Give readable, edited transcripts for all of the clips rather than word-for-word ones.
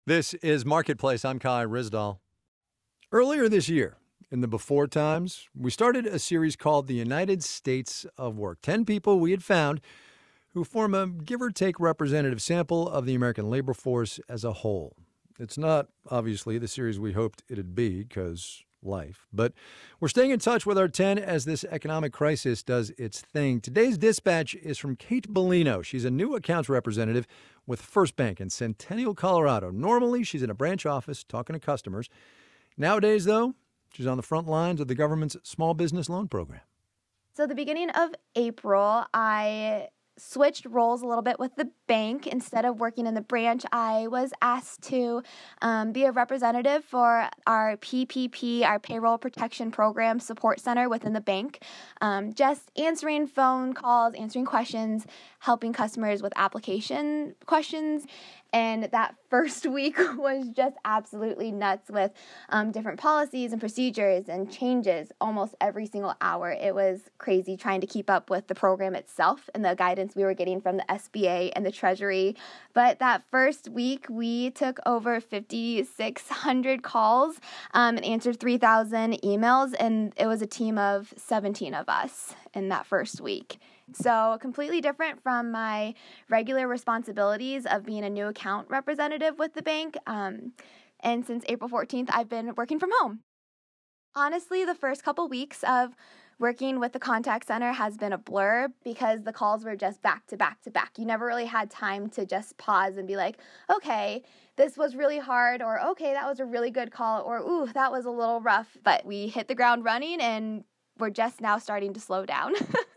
This is Marketplace. I'm Kai Rizdal. Earlier this year, in the before times, we started a series called The United States of Work. 10 people we had found who form a give or take representative sample of the American labor force as a whole. It's not, obviously, the series we hoped it'd be, because life. But we're staying in touch with our 10 as this economic crisis does its thing. Today's dispatch is from Kate Bellino. She's a new accounts representative with First Bank in Centennial, Colorado. Normally, she's in a branch office talking to customers. Nowadays, though, she's on the front lines of the government's small business loan program. So the beginning of April, I switched roles a little bit with the bank. Instead of working in the branch, I was asked to be a representative for our PPP, our Payroll Protection Program Support Center within the bank. Just answering phone calls, answering questions, helping customers with application questions. And that first week was just absolutely nuts with different policies and procedures and changes almost every single hour. It was crazy trying to keep up with the program itself and the guidance we were getting from the SBA and the Treasury. But that first week, we took over 5,600 calls and answered 3,000 emails, and it was a team of 17 of us in that first week. So completely different from my regular responsibilities of being a new account representative with the bank. And since April 14th, I've been working from home. Honestly, the first couple weeks of working with the contact center has been a blur because the calls were just back to back to back. You never really had time to just pause and be like, okay, this was really hard, or okay, that was a really good call, or ooh, that was a little rough. But we hit the ground running and we're just now starting to slow down.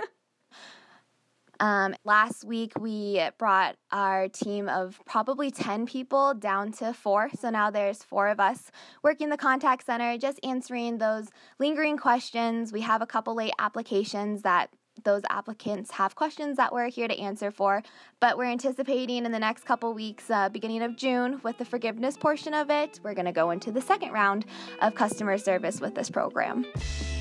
Last week, we brought our team of probably 10 people down to 4. So now there's 4 of us working the contact center, just answering those lingering questions. We have a couple late applications that those applicants have questions that we're here to answer for. But we're anticipating in the next couple weeks, beginning of June, with the forgiveness portion of it, we're going to go into the second round of customer service with this program.